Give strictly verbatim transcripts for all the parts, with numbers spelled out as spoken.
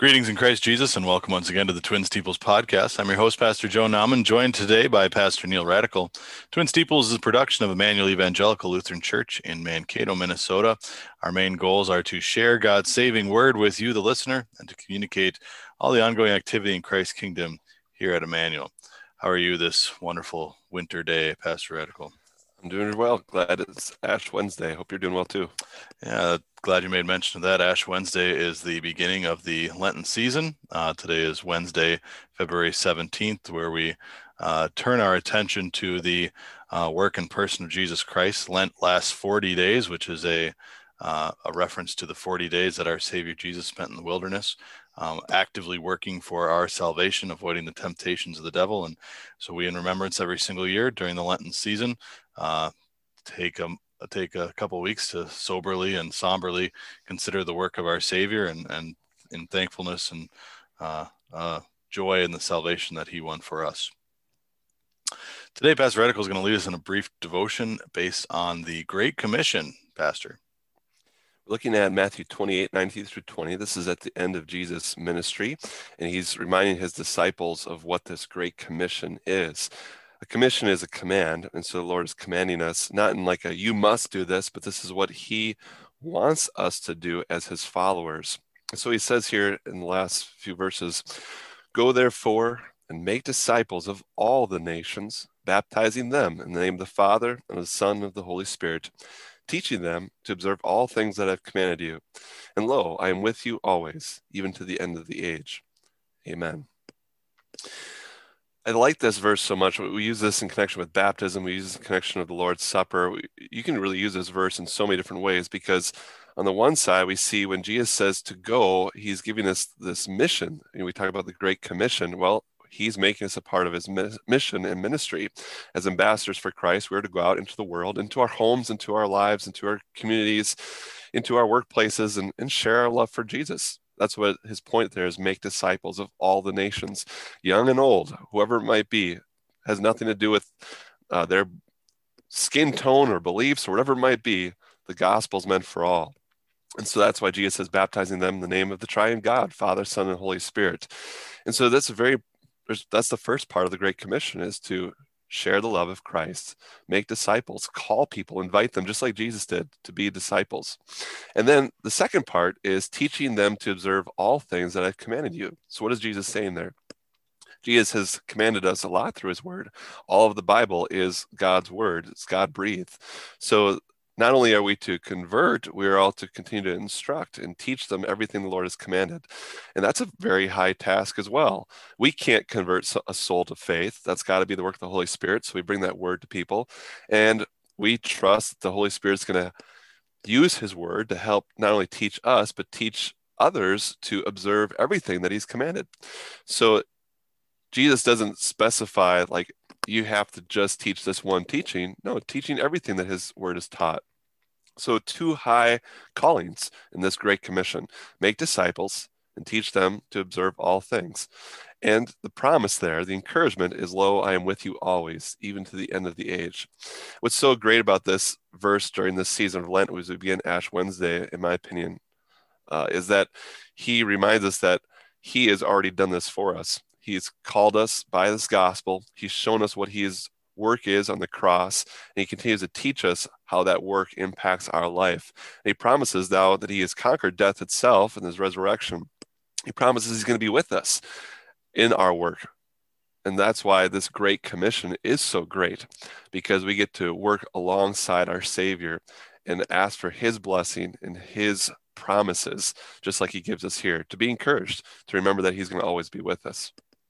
Greetings in Christ Jesus, and welcome once again to the Twin Steeples podcast. I'm your host, Pastor Joe Nauman, joined today by Pastor Neil Radical. Twin Steeples is a production of Emmanuel Evangelical Lutheran Church in Mankato, Minnesota. Our main goals are to share God's saving word with you, the listener, and to communicate all the ongoing activity in Christ's kingdom here at Emmanuel. How are you this wonderful winter day, Pastor Radical? I'm doing well. Glad it's Ash Wednesday. Hope you're doing well too. Yeah, glad you made mention of that. Ash Wednesday is the beginning of the Lenten season. Uh, today is Wednesday, February seventeenth, where we uh, turn our attention to the uh, work and person of Jesus Christ. Lent lasts forty days, which is a uh, a reference to the forty days that our Savior Jesus spent in the wilderness, um, actively working for our salvation, avoiding the temptations of the devil. And so we, in remembrance every single year during the Lenten season, uh, take a take a couple of weeks to soberly and somberly consider the work of our Savior and, and in thankfulness and uh, uh, joy in the salvation that he won for us. Today, Pastor Radical is going to lead us in a brief devotion based on the Great Commission, Pastor. We're looking at Matthew twenty-eight, nineteen through twenty. This is at the end of Jesus' ministry, and he's reminding his disciples of what this Great Commission is. A commission is a command, and so the Lord is commanding us, not in like a you must do this, but this is what he wants us to do as his followers. And so he says here in the last few verses, go therefore and make disciples of all the nations, baptizing them in the name of the Father and of the Son and of the Holy Spirit, teaching them to observe all things that I've commanded you. And lo, I am with you always, even to the end of the age. Amen. I like this verse so much. We use this in connection with baptism. We use this in connection with the Lord's Supper. We, you can really use this verse in so many different ways because on the one side, we see when Jesus says to go, he's giving us this mission. And we talk about the Great Commission. Well, he's making us a part of his mission and ministry. As ambassadors for Christ, we're to go out into the world, into our homes, into our lives, into our communities, into our workplaces, and, and share our love for Jesus. That's what his point there is, make disciples of all the nations, young and old, whoever it might be, has nothing to do with uh, their skin tone or beliefs or whatever it might be. The gospel is meant for all. And so that's why Jesus says, baptizing them in the name of the triune God, Father, Son, and Holy Spirit. And so that's a very, that's the first part of the Great Commission, is to share the love of Christ, make disciples, call people, invite them, just like Jesus did, to be disciples. And then the second part is teaching them to observe all things that I've commanded you. So what is Jesus saying there? Jesus has commanded us a lot through his word. All of the Bible is God's word. It's God-breathed. So not only are we to convert, we are all to continue to instruct and teach them everything the Lord has commanded. And that's a very high task as well. We can't convert a soul to faith. That's got to be the work of the Holy Spirit. So we bring that word to people. And we trust that the Holy Spirit is going to use his word to help not only teach us, but teach others to observe everything that he's commanded. So Jesus doesn't specify like, you have to just teach this one teaching. No, teaching everything that his word is taught. So two high callings in this Great Commission: make disciples and teach them to observe all things. And the promise there, the encouragement is, lo, I am with you always, even to the end of the age. What's so great about this verse during this season of Lent, as we begin Ash Wednesday, in my opinion, uh, is that he reminds us that he has already done this for us. He's called us by this gospel. He's shown us what his work is on the cross, and he continues to teach us how that work impacts our life. And he promises now that he has conquered death itself in his resurrection. He promises he's going to be with us in our work. And that's why this Great Commission is so great, because we get to work alongside our Savior and ask for his blessing and his promises, just like he gives us here, to be encouraged, to remember that he's going to always be with us.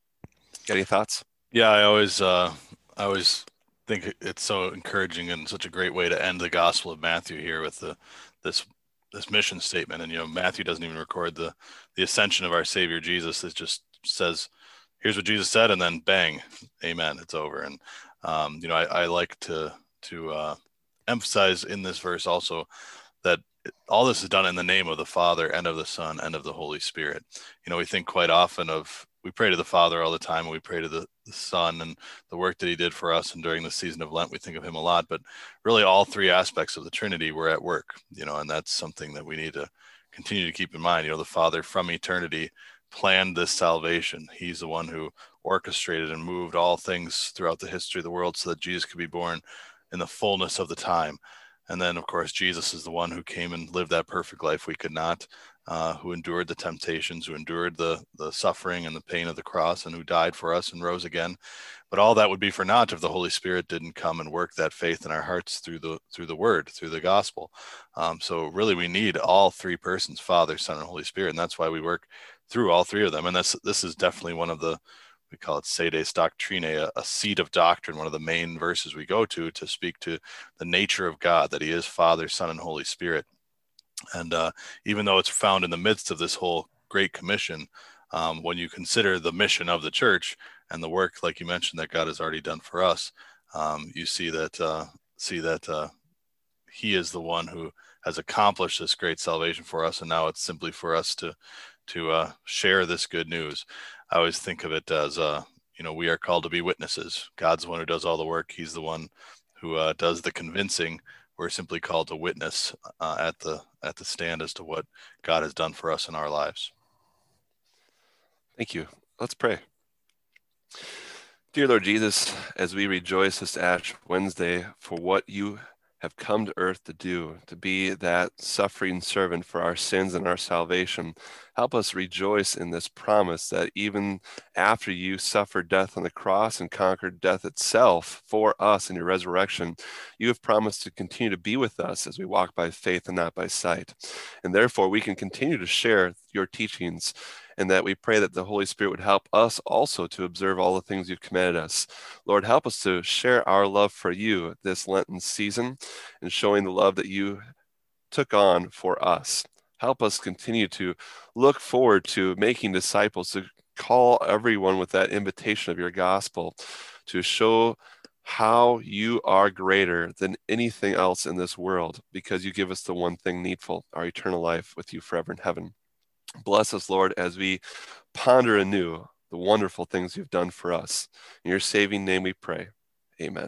Got any thoughts? Yeah, I always, uh, I always think it's so encouraging and such a great way to end the Gospel of Matthew here with the this this mission statement. And you know, Matthew doesn't even record the the ascension of our Savior Jesus. It just says, "Here's what Jesus said," and then bang, amen, it's over. And um, you know, I, I like to to uh, emphasize in this verse also that all this is done in the name of the Father and of the Son and of the Holy Spirit. You know, we think quite often of, we pray to the Father all the time, and we pray to the, the Son and the work that he did for us. And during the season of Lent, we think of him a lot, but really all three aspects of the Trinity were at work, you know, and that's something that we need to continue to keep in mind. You know, the Father from eternity planned this salvation. He's the one who orchestrated and moved all things throughout the history of the world so that Jesus could be born in the fullness of the time. And then, of course, Jesus is the one who came and lived that perfect life we could not, uh, who endured the temptations, who endured the the suffering and the pain of the cross, and who died for us and rose again. But all that would be for naught if the Holy Spirit didn't come and work that faith in our hearts through the through the Word, through the gospel. Um, so really, we need all three persons, Father, Son, and Holy Spirit, and that's why we work through all three of them. And that's this is definitely one of the, we call it sedes doctrinae, a, a seed of doctrine, one of the main verses we go to to speak to the nature of God, that he is Father, Son, and Holy Spirit. And uh, even though it's found in the midst of this whole Great Commission, um, when you consider the mission of the church and the work, like you mentioned, that God has already done for us, um, you see that uh, see that uh, he is the one who has accomplished this great salvation for us, and now it's simply for us to to uh, share this good news. I always think of it as, uh, you know, we are called to be witnesses. God's the one who does all the work. He's the one who uh, does the convincing. We're simply called to witness uh, at the at the stand as to what God has done for us in our lives. Thank you. Let's pray. Dear Lord Jesus, as we rejoice this Ash Wednesday for what you have come to earth to do, to be that suffering servant for our sins and our salvation, help us rejoice in this promise that even after you suffered death on the cross and conquered death itself for us in your resurrection, you have promised to continue to be with us as we walk by faith and not by sight. And therefore, we can continue to share your teachings, and that we pray that the Holy Spirit would help us also to observe all the things you've commanded us. Lord, help us to share our love for you this Lenten season and showing the love that you took on for us. Help us continue to look forward to making disciples, to call everyone with that invitation of your gospel, to show how you are greater than anything else in this world, because you give us the one thing needful, our eternal life with you forever in heaven. Bless us, Lord, as we ponder anew the wonderful things you've done for us. In your saving name we pray. Amen.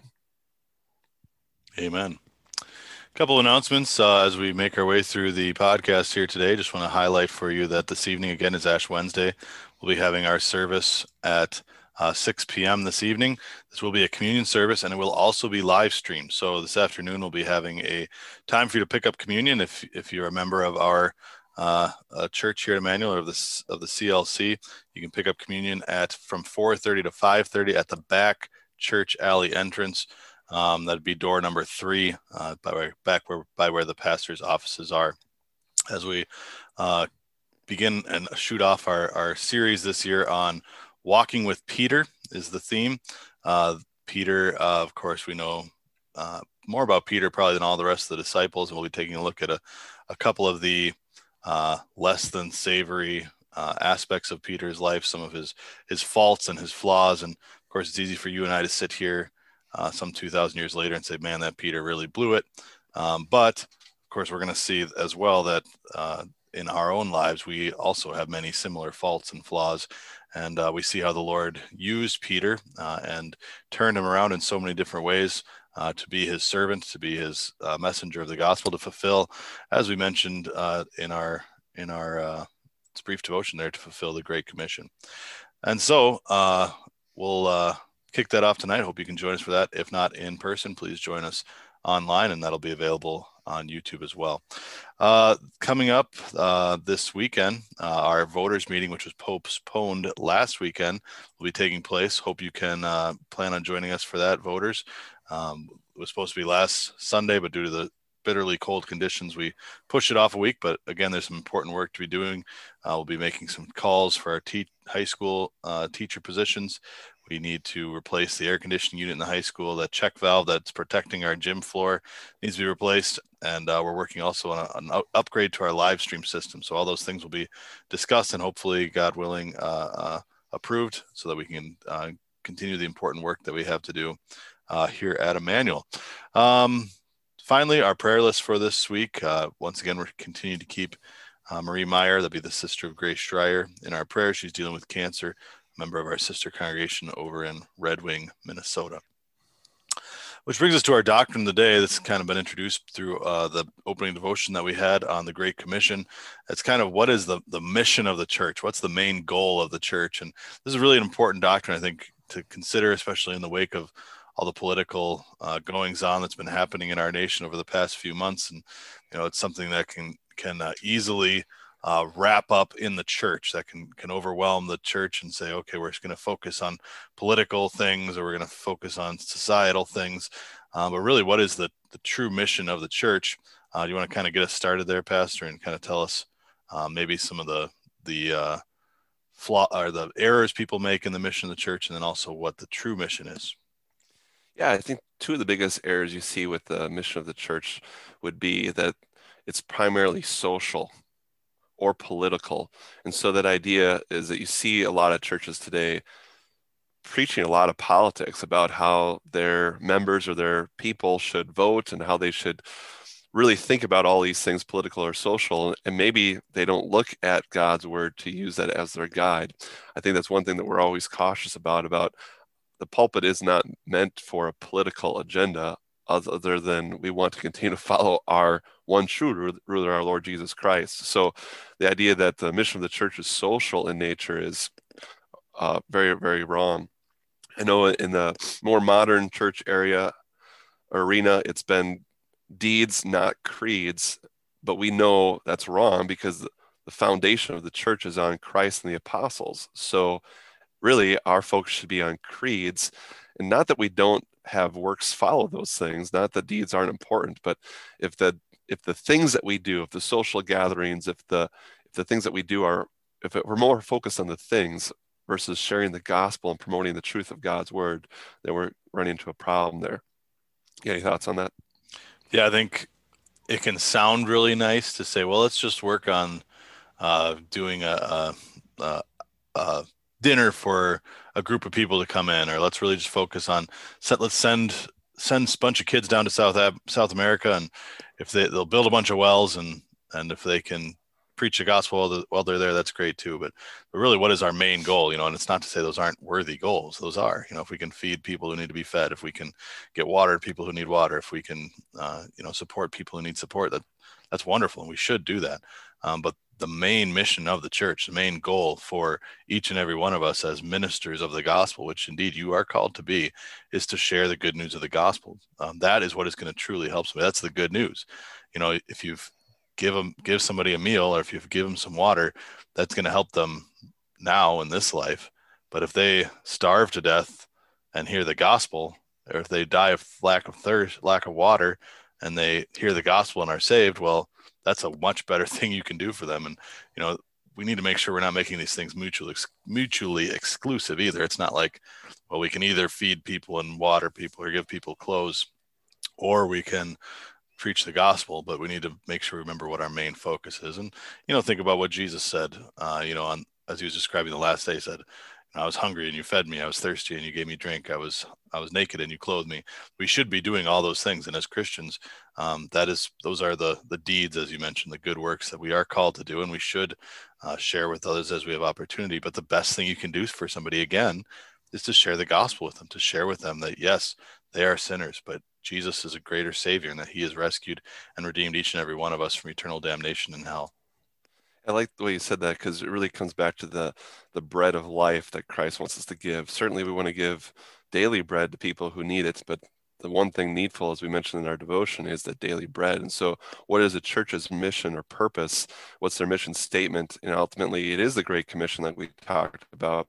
Amen. A couple announcements uh, as we make our way through the podcast here today. Just want to highlight for you that this evening, again, is Ash Wednesday. We'll be having our service at uh, six p.m. this evening. This will be a communion service, and it will also be live streamed. So this afternoon, we'll be having a time for you to pick up communion if if you're a member of our uh, a church here at Emmanuel or of the, of the C L C. You can pick up communion at from four thirty to five thirty at the back church alley entrance. Um, that'd be door number three, uh, by where, back where by where the pastor's offices are. As we uh, begin and shoot off our, our series this year on walking with Peter is the theme. Uh, Peter, uh, of course, we know uh, more about Peter probably than all the rest of the disciples, and we'll be taking a look at a, a couple of the uh, less than savory uh, aspects of Peter's life, some of his his faults and his flaws. And of course, it's easy for you and I to sit here Uh, some two thousand years later and say, man, that Peter really blew it. Um, but of course, we're going to see as well that uh, in our own lives, we also have many similar faults and flaws. And uh, we see how the Lord used Peter uh, and turned him around in so many different ways uh, to be his servant, to be his uh, messenger of the gospel, to fulfill, as we mentioned uh, in our, in our uh, brief devotion there, to fulfill the Great Commission. And so uh, we'll uh, kick that off tonight. Hope you can join us for that. If not in person, please join us online, and that'll be available on YouTube as well. Uh, coming up uh, this weekend, uh, our voters meeting, which was postponed last weekend, will be taking place. Hope you can uh, plan on joining us for that, voters. Um, it was supposed to be last Sunday, but due to the bitterly cold conditions, we pushed it off a week. But again, there's some important work to be doing. Uh, we'll be making some calls for our te- high school uh, teacher positions. We need to replace the air conditioning unit in the high school. That check valve that's protecting our gym floor needs to be replaced. And uh, we're working also on a, an upgrade to our live stream system. So all those things will be discussed and hopefully, God willing, uh, uh, approved so that we can uh, continue the important work that we have to do uh, here at Emmanuel. Um, finally, our prayer list for this week. Uh, once again, we're continuing to keep uh, Marie Meyer, that'd be the sister of Grace Schreier, in our prayers. She's dealing with cancer, member of our sister congregation over in Red Wing, Minnesota. Which brings us to our doctrine of the day. That's kind of been introduced through uh, the opening devotion that we had on the Great Commission. It's kind of what is the, the mission of the church? What's the main goal of the church? And this is really an important doctrine, I think, to consider, especially in the wake of all the political uh, goings on that's been happening in our nation over the past few months. And, you know, it's something that can, can uh, easily Uh, wrap up in the church that can can overwhelm the church and say, okay, we're just going to focus on political things, or we're going to focus on societal things. Um, but really, what is the, the true mission of the church? Uh, do you want to kind of get us started there, Pastor, and kind of tell us uh, maybe some of the the uh, flaw or the errors people make in the mission of the church, and then also what the true mission is? Yeah, I think two of the biggest errors you see with the mission of the church would be that it's primarily social or political. And so that idea is that you see a lot of churches today preaching a lot of politics about how their members or their people should vote and how they should really think about all these things, political or social, and maybe they don't look at God's word to use that as their guide. I think that's one thing that we're always cautious about, about the pulpit is not meant for a political agenda, other than we want to continue to follow our one true ruler, our Lord Jesus Christ. So the idea that the mission of the church is social in nature is uh, very, very wrong. I know in the more modern church area arena, it's been deeds, not creeds, but we know that's wrong because the foundation of the church is on Christ and the apostles. So really, our focus should be on creeds, and not that we don't have works follow those things, not that deeds aren't important, but if the if the things that we do, if the social gatherings, if the if the things that we do are, if it, we're more focused on the things versus sharing the gospel and promoting the truth of God's word, then we're running into a problem there. Yeah, any thoughts on that? Yeah, I think it can sound really nice to say, well, let's just work on uh, doing a, a, a, a dinner for a group of people to come in, or let's really just focus on set, let's send send a bunch of kids down to South South America, and if they they'll build a bunch of wells, and and if they can preach the gospel while, the, while they're there, that's great too. But, but really, what is our main goal? You know, and it's not to say those aren't worthy goals. Those are. You know, if we can feed people who need to be fed, if we can get water to people who need water, if we can, uh, you know, support people who need support, that that's wonderful, and we should do that. Um, but the main mission of the church, the main goal for each and every one of us as ministers of the gospel, which indeed you are called to be, is to share the good news of the gospel. Um, that is what is going to truly help somebody. That's the good news. You know, if you've give them, give somebody a meal, or if you give them some water, that's going to help them now in this life. But if they starve to death and hear the gospel, or if they die of lack of thirst, lack of water, and they hear the gospel and are saved, well, that's a much better thing you can do for them. And, you know, we need to make sure we're not making these things mutually, mutually exclusive either. It's not like, well, we can either feed people and water people or give people clothes, or we can preach the gospel, but we need to make sure we remember what our main focus is. And, you know, think about what Jesus said, uh, you know, on, as he was describing the last day, he said, I was hungry and you fed me. I was thirsty and you gave me drink. I was I was naked and you clothed me. We should be doing all those things. And as Christians, um, that is those are the the deeds, as you mentioned, the good works that we are called to do, and we should uh, share with others as we have opportunity. But the best thing you can do for somebody, again, is to share the gospel with them, to share with them that, yes, they are sinners, but Jesus is a greater Savior, and that he has rescued and redeemed each and every one of us from eternal damnation in hell. I like the way you said that, because it really comes back to the the bread of life that Christ wants us to give. Certainly we want to give daily bread to people who need it, but the one thing needful, as we mentioned in our devotion, is the daily bread. And so what is a church's mission or purpose? What's their mission statement? And ultimately, it is the Great Commission that we talked about.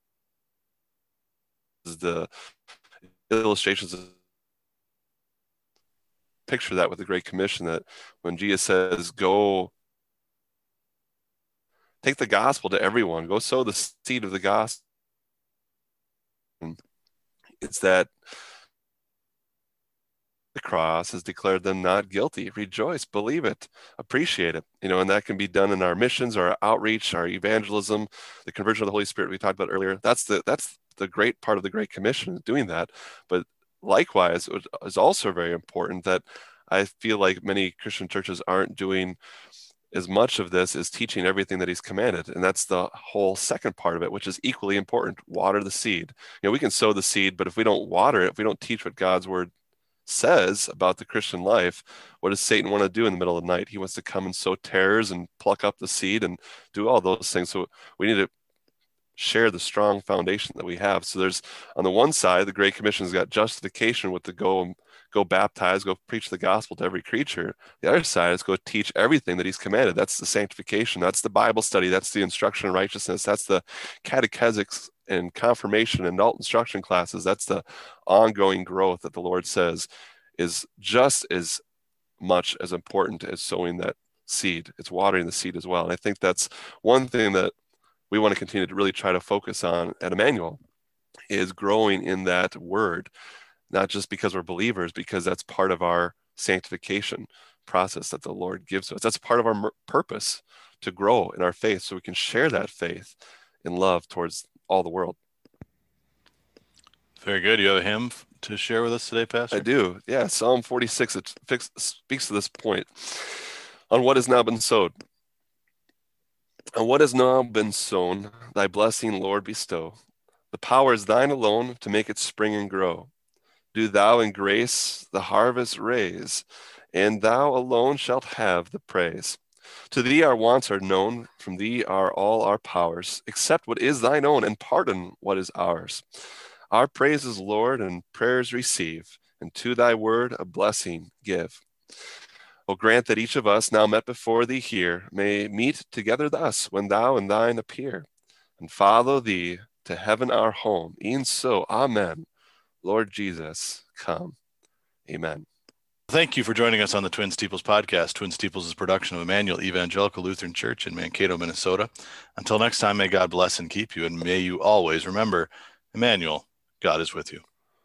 The illustrations of picture that with the Great Commission, that when Jesus says, go take the gospel to everyone, go sow the seed of the gospel. It's that the cross has declared them not guilty. Rejoice, believe it, appreciate it. You know, and that can be done in our missions, our outreach, our evangelism, the conversion of the Holy Spirit we talked about earlier. That's the that's the great part of the Great Commission, doing that. But likewise, it is also very important that I feel like many Christian churches aren't doing as much of this as teaching everything that he's commanded. And that's the whole second part of it, which is equally important. Water the seed. You know, we can sow the seed, but if we don't water it, if we don't teach what God's word says about the Christian life, what does Satan want to do in the middle of the night? He wants to come and sow tares and pluck up the seed and do all those things. So we need to share the strong foundation that we have. So there's, on the one side, the Great Commission has got justification with the go go baptize, go preach the gospel to every creature. The other side is go teach everything that he's commanded. That's the sanctification. That's the Bible study. That's the instruction in righteousness. That's the catechetics and confirmation and adult instruction classes. That's the ongoing growth that the Lord says is just as much as important as sowing that seed. It's watering the seed as well. And I think that's one thing that we want to continue to really try to focus on at Emmanuel, is growing in that word, not just because we're believers, because that's part of our sanctification process that the Lord gives to us. That's part of our purpose, to grow in our faith so we can share that faith in love towards all the world. Very good. You have a hymn to share with us today, Pastor? I do. Yeah, Psalm forty-six, it fix, speaks to this point. On what has now been sowed. On what has now been sown, thy blessing, Lord, bestow. The power is thine alone to make it spring and grow. Do thou in grace the harvest raise, and thou alone shalt have the praise. To thee our wants are known, from thee are all our powers. Accept what is thine own, and pardon what is ours. Our praises, Lord, and prayers receive, and to thy word a blessing give. O grant that each of us now met before thee here may meet together thus when thou and thine appear, and follow thee to heaven our home. E'en so, amen. Lord Jesus, come. Amen. Thank you for joining us on the Twin Steeples podcast. Twin Steeples is a production of Emmanuel Evangelical Lutheran Church in Mankato, Minnesota. Until next time, may God bless and keep you, and may you always remember, Emmanuel, God is with you.